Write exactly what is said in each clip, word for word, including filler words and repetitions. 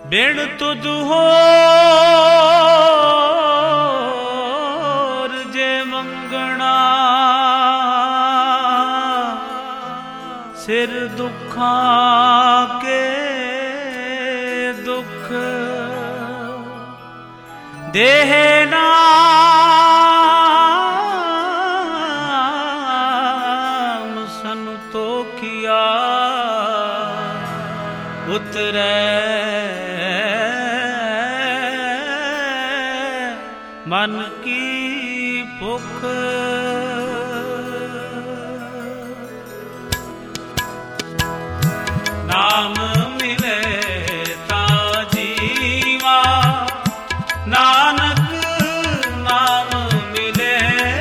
बिन तुध होर जे मंगना सिर दुखां के दुख देह नाम संतो किया उतरे मन की भुख। नाम मिले ता जीवा नानक नाम मिले।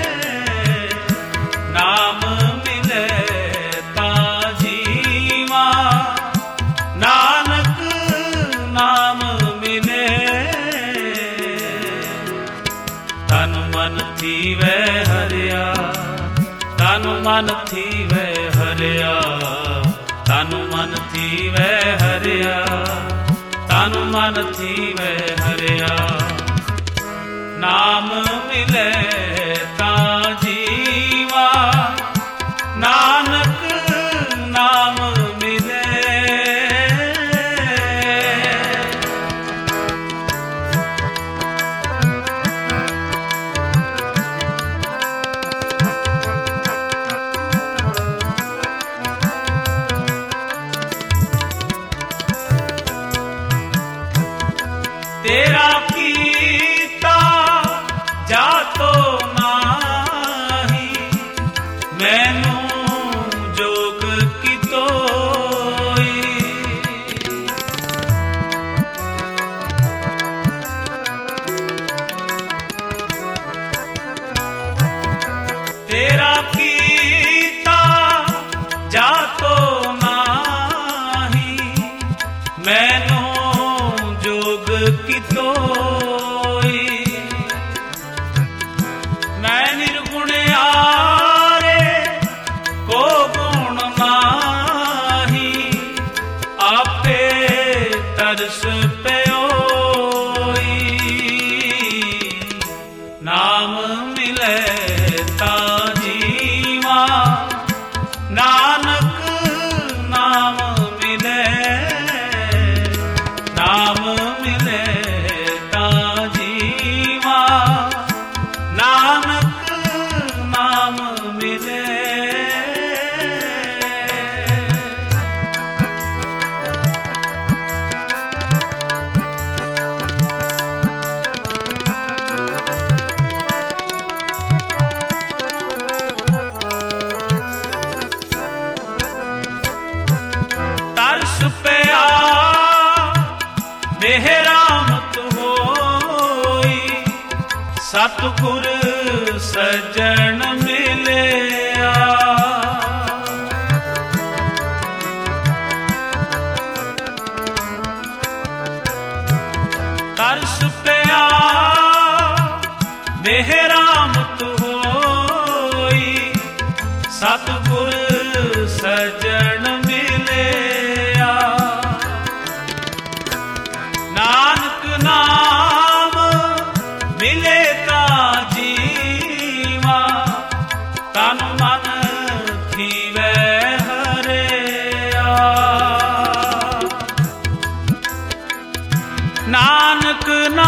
नाम मिले ता जीवा नानक नाम मिले। तन मन थीवै हरिया तन मन थीवै हरिया तन मन थीवै हरिया तन मन थीवै हरिया। नाम मिले ता जीवा नानक नाम मिले। तेरा कीता जातो नाही मैनू जोग कितोई। तेरा कीता जातो नाही मैनू जोग कितोई। मैं निर्गुण आरे को गुण माही आपे तरस प्योई। नाम मिले ता जीवा नानक नाम मिले। नाम मिले ता जीवा नानक नाम मिले। तरस पिया मेहरामत होई सतगुर सजन मिलिया। तरस पिया मेहरामत होई सतगुर सजन मिलिया। नानक नाम मिले ता जीवा तन मन थीवै हरिया। नानक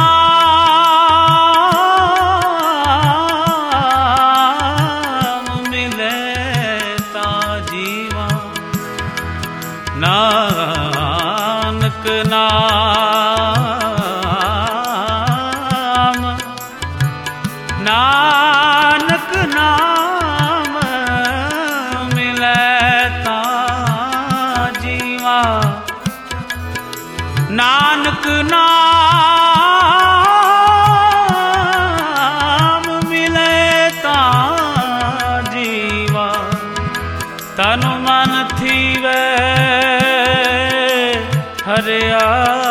नाम मिले ता जीवा नानक नाम नानक नाम मिले ता जीवा नानक नाम मिले ता जीवा तन मन थीवै हरिया।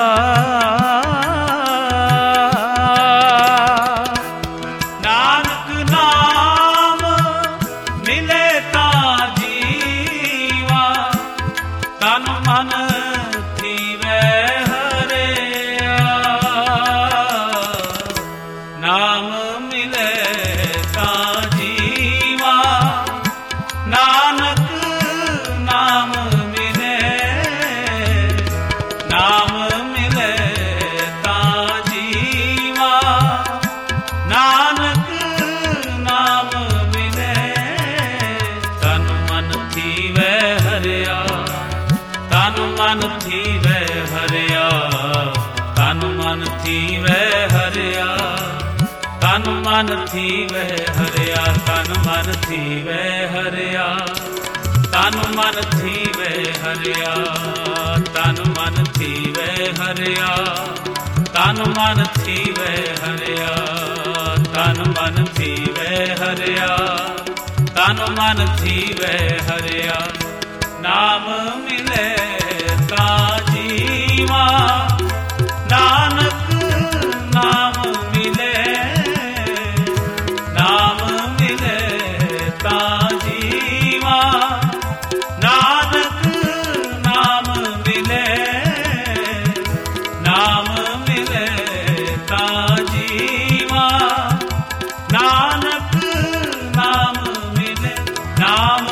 नानक नाम मिले ता जीवा तन मन थीवै हरिया। ਮਨ ਥੀਵੈ ਹਰਿਆ, ਤਨ ਮਨ ਥੀਵੈ ਹਰਿਆ, ਤਨ ਮਨ ਥੀਵੈ ਹਰਿਆ, ਤਨ ਮਨ ਥੀਵੈ ਹਰਿਆ, ਤਨ ਮਨ ਥੀਵੈ ਹਰਿਆ, ਤਨ ਮਨ ਥੀਵੈ ਹਰਿਆ, ਤਨ ਮਨ ਥੀਵੈ ਹਰਿਆ, ਤਨ ਮਨ ਥੀਵੈ ਹਰਿਆ, ਤਨ ਮਨ ਥੀਵੈ ਹਰਿਆ। ਨਾਮ ਮਿਲੇ ਤਾਂ ਜੀਵਾ, ਨਾਨਕ ਨਾਮ ਮਿਲੇ, ਨਾਮ ਮਿਲੇ ਤਾਂ ਜੀਵਾ, ਨਾਨਕ ਨਾਮ ਮਿਲੇ, ਨਾਮ ਮਿਲੇ ਤਾਂ ਜੀਵਾ, ਨਾਨਕ ਨਾਮ ਮਿਲੇ, ਨਾਮ